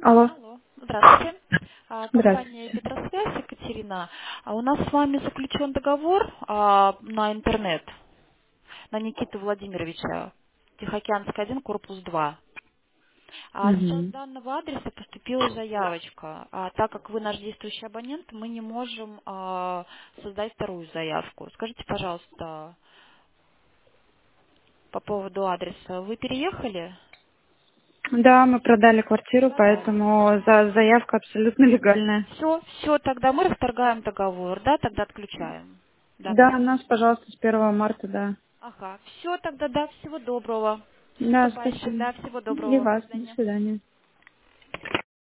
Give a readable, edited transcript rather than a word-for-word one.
Алло. Алло, здравствуйте. Компания Здравствуйте. «Петросвязь», Екатерина. У нас с вами заключен договор на интернет, на Никиту Владимировича, Тихоокеанский 1, корпус 2. Сейчас с Мгм. данного адреса поступила заявочка. Так как вы наш действующий абонент, мы не можем создать вторую заявку. Скажите, пожалуйста, по поводу адреса. Вы переехали? Да, мы продали квартиру, Продали. поэтому заявка абсолютно легальная. Все, тогда мы расторгаем договор, да, тогда отключаем данный Да, нас, случай. пожалуйста, с 1 марта, да. Ага, все, тогда да, всего доброго. Да, Приступайте, спасибо. да, всего И доброго, до вас. До свидания. свидания.